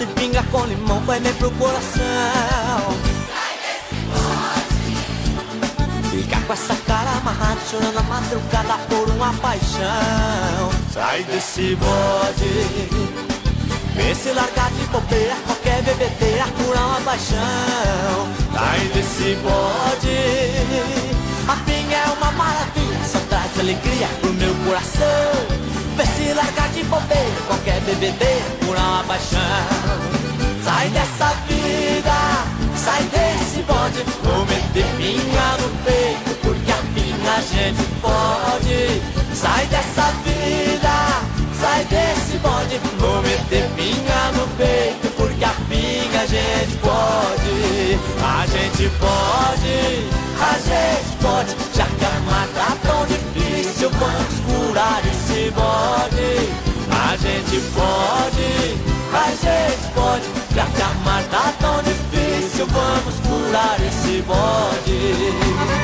doce, pinga com limão, vai bem pro coração. Sai desse bode. Fica com essa cara amarrada, chorando a madrugada por uma paixão. Sai desse bode. Vê se largar de bobeira, qualquer bebedeira cura uma paixão. Sai desse bode. A pinga é uma maravilha, só traz alegria pro meu coração. Vê se largar de bobeira, qualquer bebedeira cura uma paixão. Sai dessa vida, sai desse bode. Vou meter pinga no peito, porque a pinga a gente pode. Sai dessa vida, sai desse bode. Vou meter pinga no peito, porque a pinga a gente pode. A gente pode, a gente pode. Já que a mata tá tão difícil, vamos curar esse bode. A gente pode, a gente pode. Já que a mata tá tão difícil, vamos curar esse bode.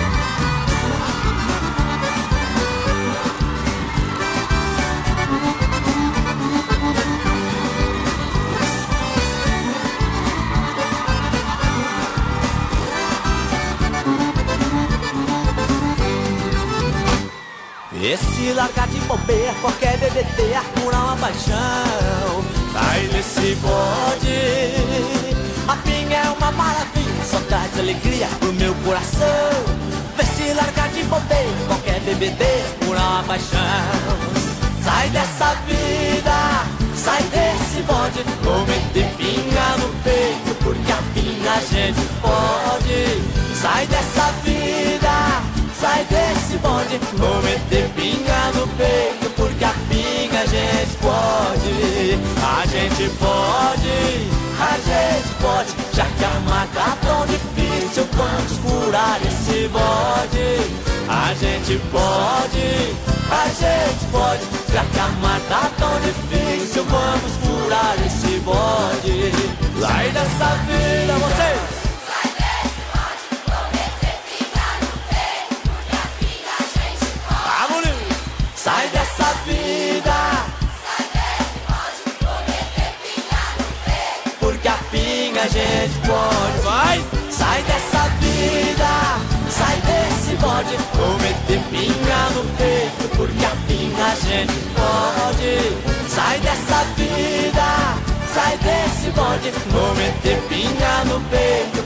E se largar de bobeira, qualquer bebedeira cura uma paixão. Sai desse bode. A pinga é uma maravilha, só traz alegria pro meu coração. Vê se largar de bobeira, qualquer bebedeira cura uma paixão. Sai dessa vida, sai desse bode. Vou meter pinga no peito, porque a pinga a gente pode. Sai dessa vida, sai desse bode. Vou meter pinga no peito, porque a pinga a gente pode. A gente pode, a gente pode. Já que a mata tá tão difícil, vamos curar esse bode. A gente pode, a gente pode. Já que a mata tá tão difícil, vamos curar esse bode. Sai dessa vida, vocês! Sai dessa vida, sai desse bode, vou meter pinga no peito, porque a pinga a gente pode. Vai! Sai dessa vida, sai desse bode, vou meter pinga no peito, porque a pinga a gente pode. Sai dessa vida, sai desse bode, vou meter pinga no peito,